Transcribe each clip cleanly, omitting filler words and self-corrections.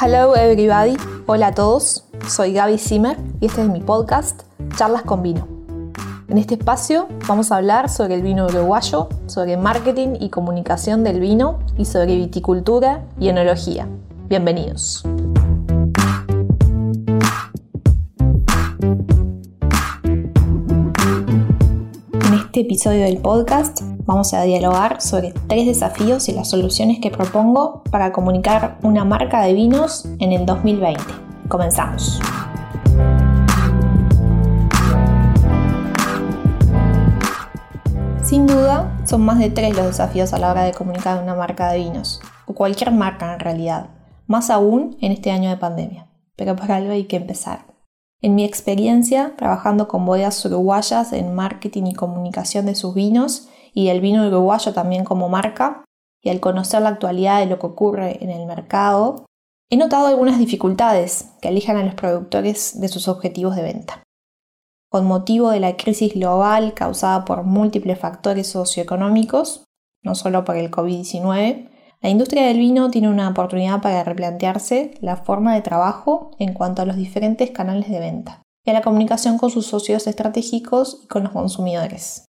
Hello everybody, hola a todos, soy Gaby Zimmer y este es mi podcast Charlas con Vino. En este espacio vamos a hablar sobre el vino uruguayo, sobre marketing y comunicación del vino y sobre viticultura y enología. Bienvenidos. En este episodio del podcast vamos a dialogar sobre 3 desafíos y las soluciones que propongo para comunicar una marca de vinos en el 2020. Comenzamos. Sin duda, son más de 3 los desafíos a la hora de comunicar una marca de vinos, o cualquier marca en realidad, más aún en este año de pandemia. Pero por algo hay que empezar. En mi experiencia, trabajando con bodegas uruguayas en marketing y comunicación de sus vinos, y el vino uruguayo también como marca, y al conocer la actualidad de lo que ocurre en el mercado, he notado algunas dificultades que alejan a los productores de sus objetivos de venta. Con motivo de la crisis global causada por múltiples factores socioeconómicos, no solo por el COVID-19, la industria del vino tiene una oportunidad para replantearse la forma de trabajo en cuanto a los diferentes canales de venta y a la comunicación con sus socios estratégicos y con los consumidores.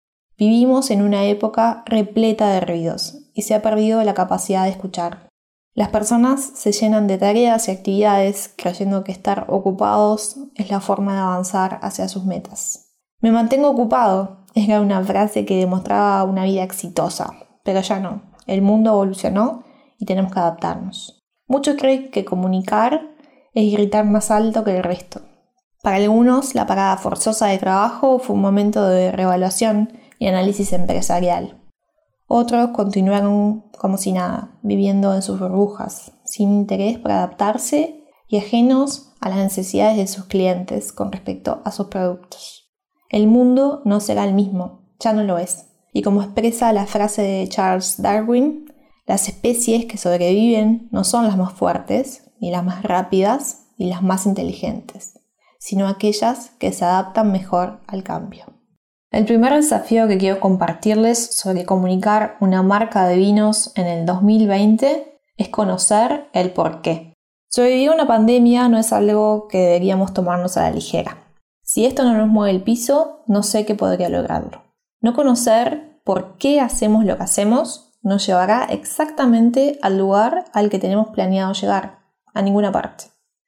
Vivimos en una época repleta de ruidos y se ha perdido la capacidad de escuchar. Las personas se llenan de tareas y actividades creyendo que estar ocupados es la forma de avanzar hacia sus metas. Me mantengo ocupado era una frase que demostraba una vida exitosa, pero ya no. El mundo evolucionó y tenemos que adaptarnos. Muchos creen que comunicar es gritar más alto que el resto. Para algunos, la parada forzosa de trabajo fue un momento de reevaluación y análisis empresarial. Otros continuaron como si nada, viviendo en sus burbujas, sin interés por adaptarse y ajenos a las necesidades de sus clientes con respecto a sus productos. El mundo no será el mismo, ya no lo es. Y como expresa la frase de Charles Darwin, las especies que sobreviven no son las más fuertes, ni las más rápidas, ni las más inteligentes, sino aquellas que se adaptan mejor al cambio. El primer desafío que quiero compartirles sobre comunicar una marca de vinos en el 2020 es conocer el porqué. Sobrevivir una pandemia no es algo que deberíamos tomarnos a la ligera. Si esto no nos mueve el piso, no sé qué podría lograrlo. No conocer por qué hacemos lo que hacemos nos llevará exactamente al lugar al que tenemos planeado llegar, a ninguna parte.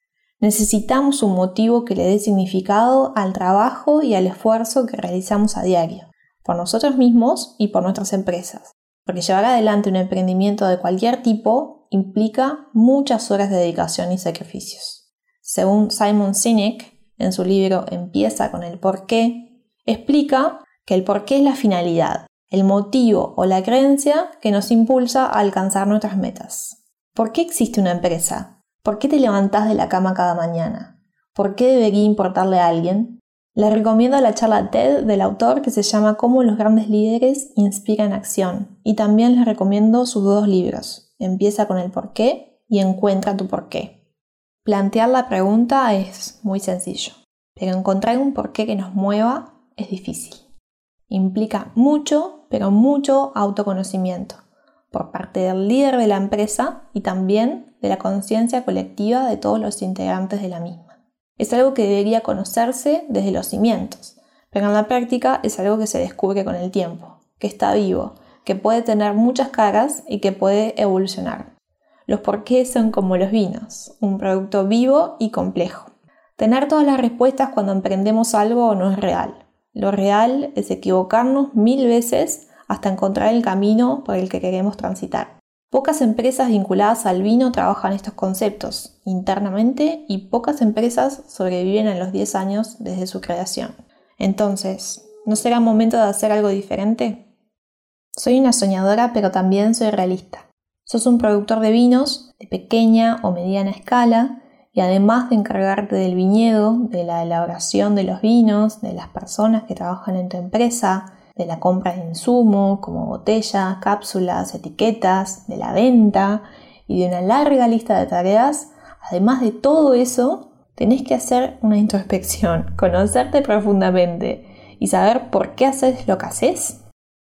Necesitamos un motivo que le dé significado al trabajo y al esfuerzo que realizamos a diario, por nosotros mismos y por nuestras empresas, porque llevar adelante un emprendimiento de cualquier tipo implica muchas horas de dedicación y sacrificios. Según Simon Sinek, en su libro Empieza con el porqué, explica que el porqué es la finalidad, el motivo o la creencia que nos impulsa a alcanzar nuestras metas. ¿Por qué existe una empresa? ¿Por qué te levantás de la cama cada mañana? ¿Por qué debería importarle a alguien? Les recomiendo la charla TED del autor que se llama Cómo los grandes líderes inspiran acción, y también les recomiendo sus 2 libros, Empieza con el porqué y Encuentra tu porqué. Plantear la pregunta es muy sencillo, pero encontrar un porqué que nos mueva es difícil. Implica mucho, pero mucho autoconocimiento por parte del líder de la empresa y también de la conciencia colectiva de todos los integrantes de la misma. Es algo que debería conocerse desde los cimientos, pero en la práctica es algo que se descubre con el tiempo, que está vivo, que puede tener muchas caras y que puede evolucionar. Los porqués son como los vinos, un producto vivo y complejo. Tener todas las respuestas cuando emprendemos algo no es real. Lo real es equivocarnos 1000 veces hasta encontrar el camino por el que queremos transitar. Pocas empresas vinculadas al vino trabajan estos conceptos internamente y pocas empresas sobreviven a los 10 años desde su creación. Entonces, ¿no será momento de hacer algo diferente? Soy una soñadora, pero también soy realista. Sos un productor de vinos de pequeña o mediana escala y además de encargarte del viñedo, de la elaboración de los vinos, de las personas que trabajan en tu empresa, de la compra de insumos como botellas, cápsulas, etiquetas, de la venta y de una larga lista de tareas, además de todo eso, tenés que hacer una introspección, conocerte profundamente y saber por qué haces lo que haces.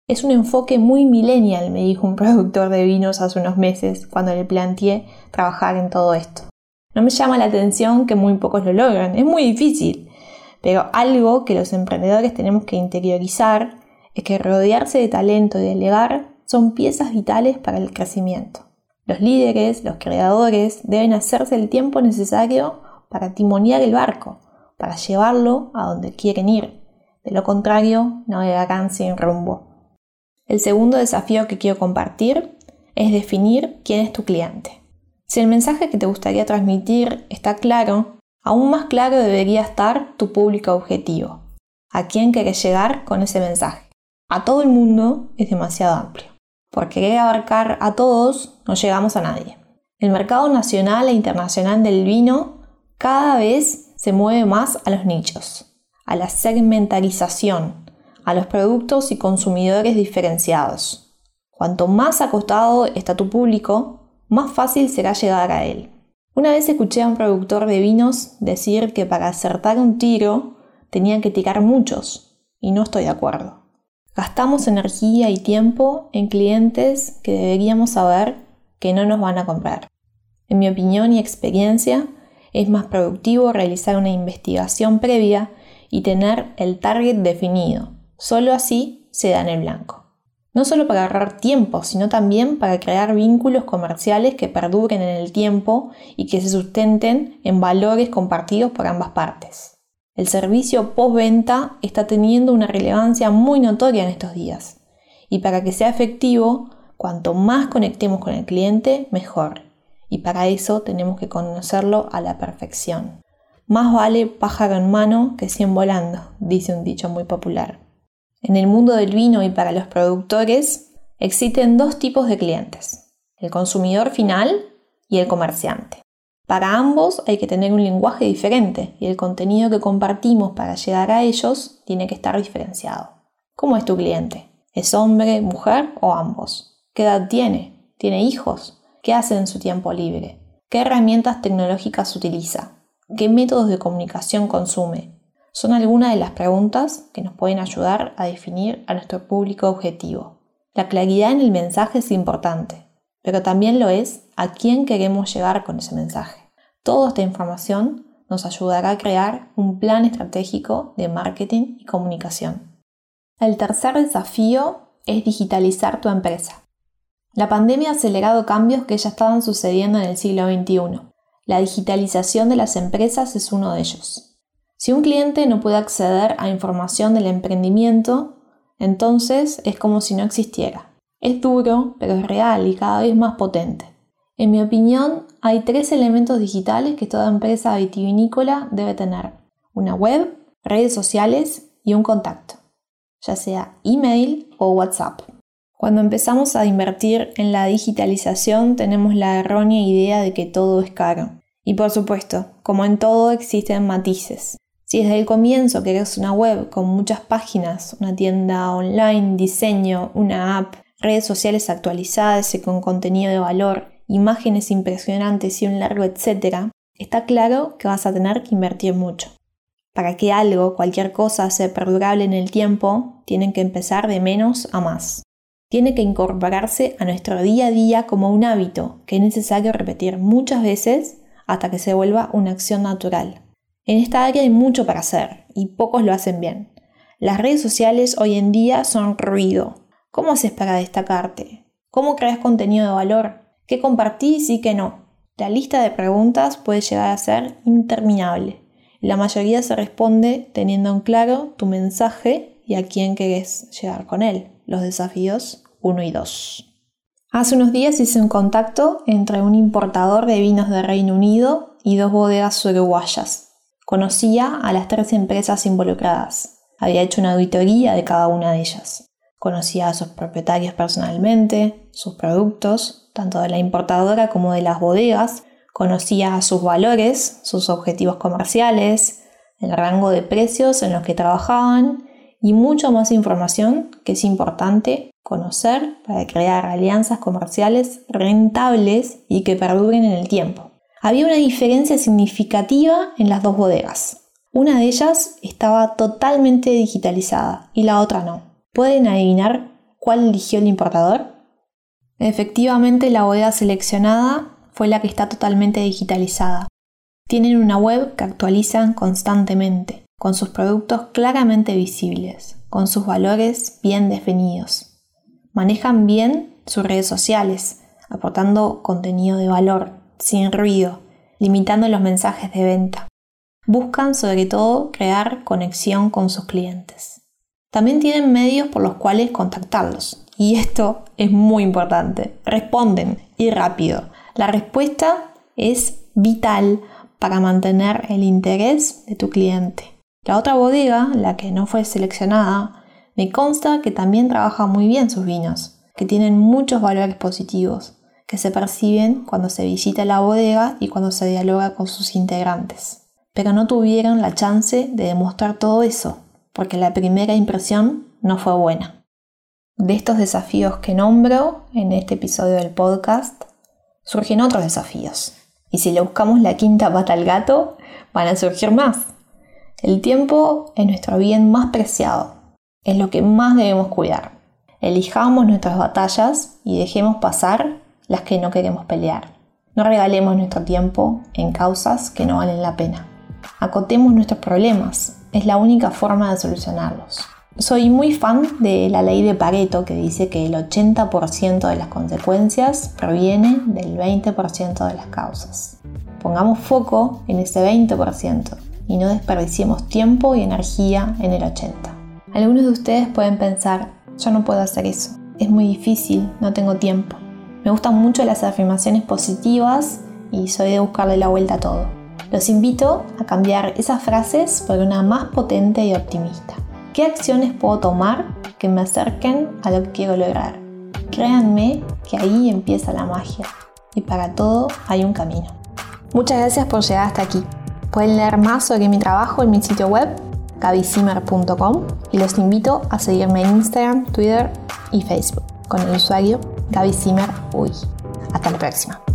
Es un enfoque muy millennial, me dijo un productor de vinos hace unos meses cuando le planteé trabajar en todo esto. No me llama la atención que muy pocos lo logran, es muy difícil, pero algo que los emprendedores tenemos que interiorizar es que rodearse de talento y delegar son piezas vitales para el crecimiento. Los líderes, los creadores, deben hacerse el tiempo necesario para timonear el barco, para llevarlo a donde quieren ir. De lo contrario, navegarán sin rumbo. El segundo desafío que quiero compartir es definir quién es tu cliente. Si el mensaje que te gustaría transmitir está claro, aún más claro debería estar tu público objetivo. ¿A quién querés llegar con ese mensaje? A todo el mundo es demasiado amplio. Por querer abarcar a todos, no llegamos a nadie. El mercado nacional e internacional del vino cada vez se mueve más a los nichos, a la segmentarización, a los productos y consumidores diferenciados. Cuanto más acostado está tu público, más fácil será llegar a él. Una vez escuché a un productor de vinos decir que para acertar un tiro tenían que tirar muchos, y no estoy de acuerdo. Gastamos energía y tiempo en clientes que deberíamos saber que no nos van a comprar. En mi opinión y experiencia, es más productivo realizar una investigación previa y tener el target definido. Solo así se da en el blanco. No solo para ahorrar tiempo, sino también para crear vínculos comerciales que perduren en el tiempo y que se sustenten en valores compartidos por ambas partes. El servicio postventa está teniendo una relevancia muy notoria en estos días. Y para que sea efectivo, cuanto más conectemos con el cliente, mejor. Y para eso tenemos que conocerlo a la perfección. Más vale pájaro en mano que 100 volando, dice un dicho muy popular. En el mundo del vino y para los productores existen dos tipos de clientes, el consumidor final y el comerciante. Para ambos hay que tener un lenguaje diferente y el contenido que compartimos para llegar a ellos tiene que estar diferenciado. ¿Cómo es tu cliente? ¿Es hombre, mujer o ambos? ¿Qué edad tiene? ¿Tiene hijos? ¿Qué hace en su tiempo libre? ¿Qué herramientas tecnológicas utiliza? ¿Qué métodos de comunicación consume? Son algunas de las preguntas que nos pueden ayudar a definir a nuestro público objetivo. La claridad en el mensaje es importante, pero también lo es a quién queremos llegar con ese mensaje. Toda esta información nos ayudará a crear un plan estratégico de marketing y comunicación. El tercer desafío es digitalizar tu empresa. La pandemia ha acelerado cambios que ya estaban sucediendo en el siglo XXI. La digitalización de las empresas es uno de ellos. Si un cliente no puede acceder a información del emprendimiento, entonces es como si no existiera. Es duro, pero es real y cada vez más potente. En mi opinión, hay 3 elementos digitales que toda empresa vitivinícola debe tener: una web, redes sociales y un contacto, ya sea email o WhatsApp. Cuando empezamos a invertir en la digitalización, tenemos la errónea idea de que todo es caro. Y por supuesto, como en todo, existen matices. Si desde el comienzo querés una web con muchas páginas, una tienda online, diseño, una app, redes sociales actualizadas y con contenido de valor, imágenes impresionantes y un largo etcétera, está claro que vas a tener que invertir mucho. Para que algo, cualquier cosa, sea perdurable en el tiempo, tienen que empezar de menos a más. Tiene que incorporarse a nuestro día a día como un hábito que es necesario repetir muchas veces hasta que se vuelva una acción natural. En esta área hay mucho para hacer y pocos lo hacen bien. Las redes sociales hoy en día son ruido. ¿Cómo haces para destacarte? ¿Cómo creas contenido de valor? ¿Qué compartís y qué no? La lista de preguntas puede llegar a ser interminable. La mayoría se responde teniendo en claro tu mensaje y a quién querés llegar con él. Los desafíos 1 y 2. Hace unos días hice un contacto entre un importador de vinos de Reino Unido y 2 bodegas uruguayas. Conocía a las 3 empresas involucradas. Había hecho una auditoría de cada una de ellas. Conocía a sus propietarios personalmente, sus productos, tanto de la importadora como de las bodegas. Conocía sus valores, sus objetivos comerciales, el rango de precios en los que trabajaban y mucha más información que es importante conocer para crear alianzas comerciales rentables y que perduren en el tiempo. Había una diferencia significativa en las 2 bodegas. Una de ellas estaba totalmente digitalizada y la otra no. ¿Pueden adivinar ¿Cuál eligió el importador? Efectivamente, la bodega seleccionada fue la que está totalmente digitalizada. Tienen una web que actualizan constantemente, con sus productos claramente visibles, con sus valores bien definidos. Manejan bien sus redes sociales, aportando contenido de valor, sin ruido, limitando los mensajes de venta. Buscan sobre todo crear conexión con sus clientes. También tienen medios por los cuales contactarlos. Y esto es muy importante. Responden y rápido. La respuesta es vital para mantener el interés de tu cliente. La otra bodega, la que no fue seleccionada, me consta que también trabaja muy bien sus vinos, que tienen muchos valores positivos, que se perciben cuando se visita la bodega y cuando se dialoga con sus integrantes. Pero no tuvieron la chance de demostrar todo eso, porque la primera impresión no fue buena. De estos desafíos que nombro en este episodio del podcast, surgen otros desafíos. Y si le buscamos la quinta pata al gato, van a surgir más. El tiempo es nuestro bien más preciado, es lo que más debemos cuidar. Elijamos nuestras batallas y dejemos pasar las que no queremos pelear. No regalemos nuestro tiempo en causas que no valen la pena. Acotemos nuestros problemas, es la única forma de solucionarlos. Soy muy fan de la ley de Pareto, que dice que el 80% de las consecuencias proviene del 20% de las causas. Pongamos foco en ese 20% y no desperdiciemos tiempo y energía en el 80%. Algunos de ustedes pueden pensar, yo no puedo hacer eso, es muy difícil, no tengo tiempo. Me gustan mucho las afirmaciones positivas y soy de buscarle la vuelta a todo. Los invito a cambiar esas frases por una más potente y optimista. ¿Qué acciones puedo tomar que me acerquen a lo que quiero lograr? Créanme que ahí empieza la magia y para todo hay un camino. Muchas gracias por llegar hasta aquí. Pueden leer más sobre mi trabajo en mi sitio web gabizimmer.com y los invito a seguirme en Instagram, Twitter y Facebook con el usuario GabyZimmerUY. Hasta la próxima.